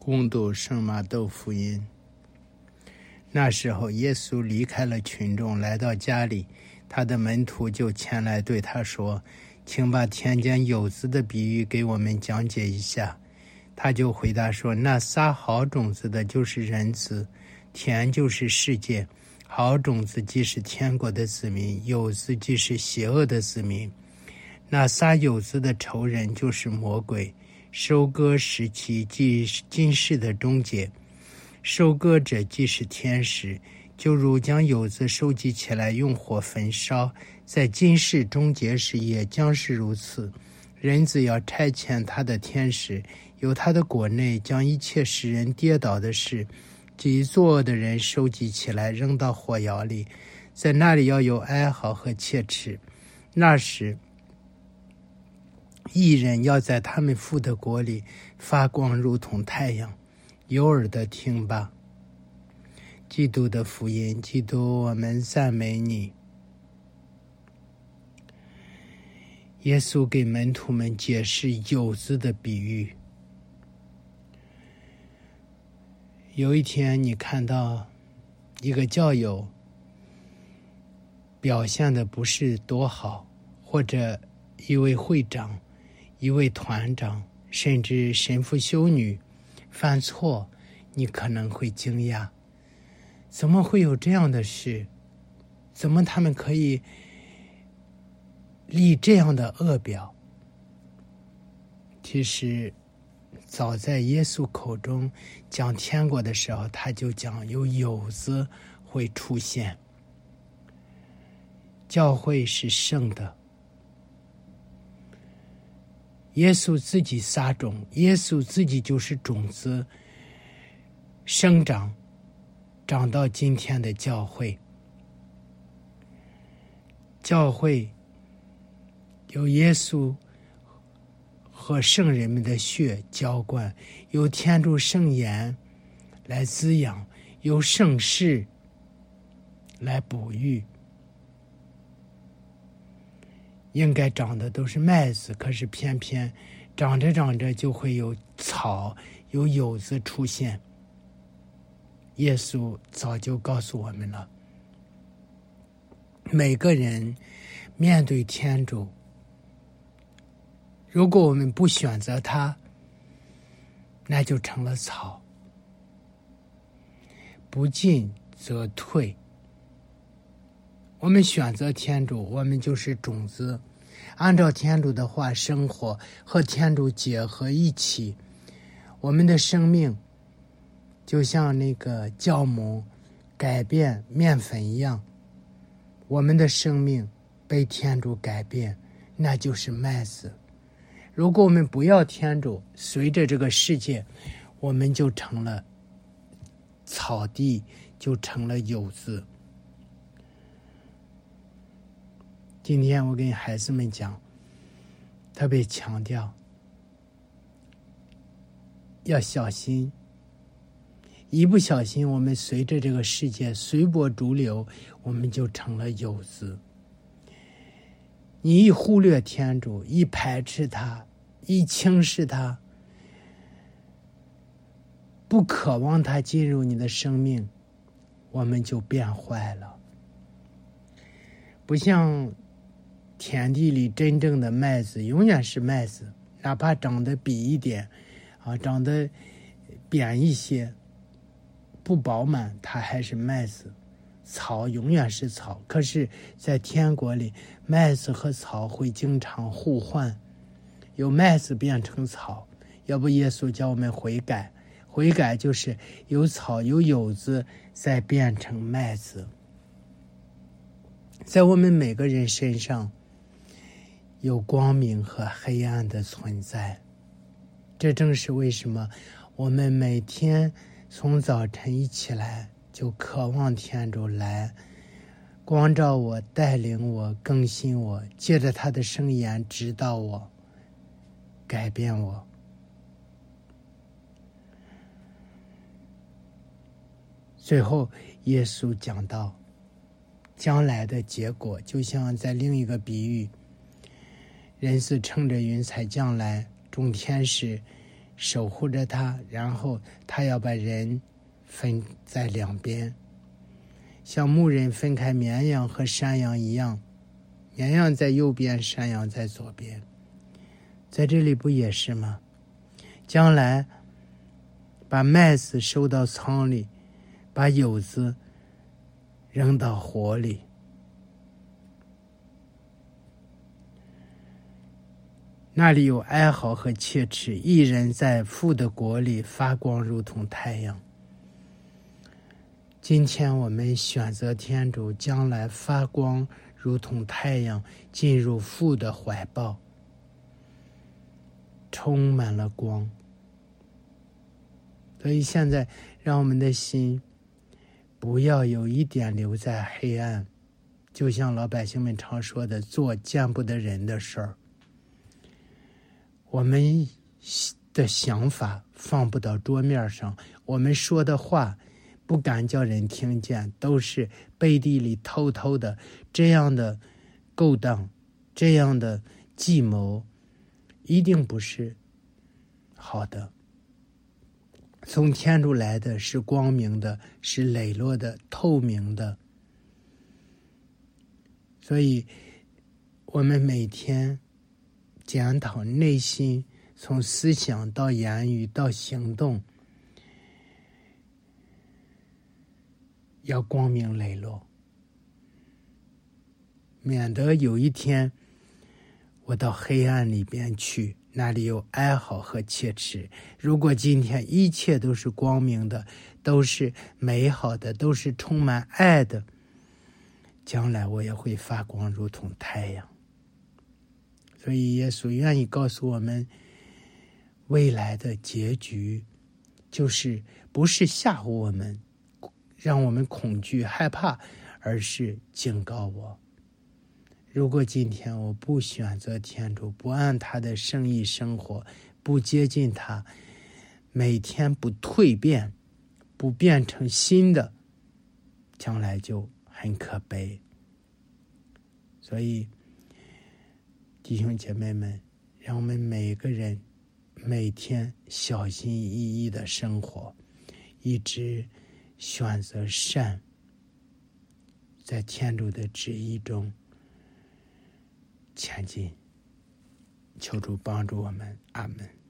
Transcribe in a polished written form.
攻读圣马窦福音。那时候耶稣离开了群众，来到家里，他的门徒就前来对他说，请把田间莠子的比喻给我们讲解一下。他就回答说，那撒好种子的就是人子，田就是世界，好种子即是天国的子民，莠子即是邪恶的子民。那撒莠子的仇人就是魔鬼，收割时期即今世的终结，收割者即是天使，就如将莠子收集起来用火焚烧，在今世终结时也将是如此。人子要差遣他的天使，由他的国内将一切使人跌倒的事及作恶的人收集起来，扔到火窑里，在那里要有哀嚎和切齿。那时义人要在他们父的国里发光，如同太阳。有耳的听吧。基督的福音。基督，我们赞美你。耶稣给门徒们解释莠子的比喻。有一天你看到一个教友表现的不是多好，或者一位会长、一位团长，甚至神父修女犯错，你可能会惊讶，怎么会有这样的事？怎么他们可以立这样的恶表？其实早在耶稣口中讲天国的时候，他就讲有莠子会出现。教会是圣的，耶稣自己撒种，耶稣自己就是种子，生长到今天的教会。教会有耶稣和圣人们的血浇灌，有天主圣言来滋养，有圣事来哺育。应该长的都是麦子，可是偏偏长着长着就会有草，有莠子出现。耶稣早就告诉我们了，每个人面对天主，如果我们不选择他，那就成了草，不进则退。我们选择天主，我们就是种子，按照天主的话生活，和天主结合一起，我们的生命就像那个酵母改变面粉一样，我们的生命被天主改变，那就是麦子。如果我们不要天主，随着这个世界，我们就成了草地，就成了莠子。今天我跟孩子们讲，特别强调要小心，一不小心我们随着这个世界随波逐流，我们就成了莠子。你一忽略天主，一排斥他，一轻视他，不渴望他进入你的生命，我们就变坏了。不像田地里真正的麦子永远是麦子，哪怕长得瘪一点长得扁一些，不饱满，它还是麦子。草永远是草，可是在天国里，麦子和草会经常互换，由麦子变成草。要不耶稣叫我们悔改，悔改就是由草由莠子再变成麦子。在我们每个人身上有光明和黑暗的存在，这正是为什么我们每天从早晨一起来就渴望天主来光照我，带领我，更新我，借着他的圣言指导我，改变我。最后耶稣讲到将来的结果，就像在另一个比喻，人是乘着云彩将来，众天使守护着他，然后他要把人分在两边，像牧人分开绵羊和山羊一样，绵羊在右边，山羊在左边。在这里不也是吗？将来把麦子收到仓里，把莠子扔到火里。那里有哀嚎和切齿，一人在父的国里发光，如同太阳。今天我们选择天主，将来发光如同太阳，进入父的怀抱，充满了光。所以现在让我们的心不要有一点留在黑暗，就像老百姓们常说的，做见不得人的事儿。我们的想法放不到桌面上，我们说的话不敢叫人听见，都是背地里偷偷的，这样的勾当，这样的计谋，一定不是好的。从天主来的是光明的，是磊落的，透明的。所以我们每天检讨内心，从思想到言语到行动，要光明磊落，免得有一天我到黑暗里边去，那里有哀嚎和切齿。如果今天一切都是光明的，都是美好的，都是充满爱的，将来我也会发光如同太阳。所以耶稣愿意告诉我们，未来的结局就是不是吓唬我们，让我们恐惧害怕，而是警告我，如果今天我不选择天主，不按他的圣意生活，不接近他，每天不蜕变，不变成新的，将来就很可悲。所以弟兄姐妹们，让我们每个人每天小心翼翼的生活，一直选择善，在天主的旨意中前进。求主帮助我们，阿们。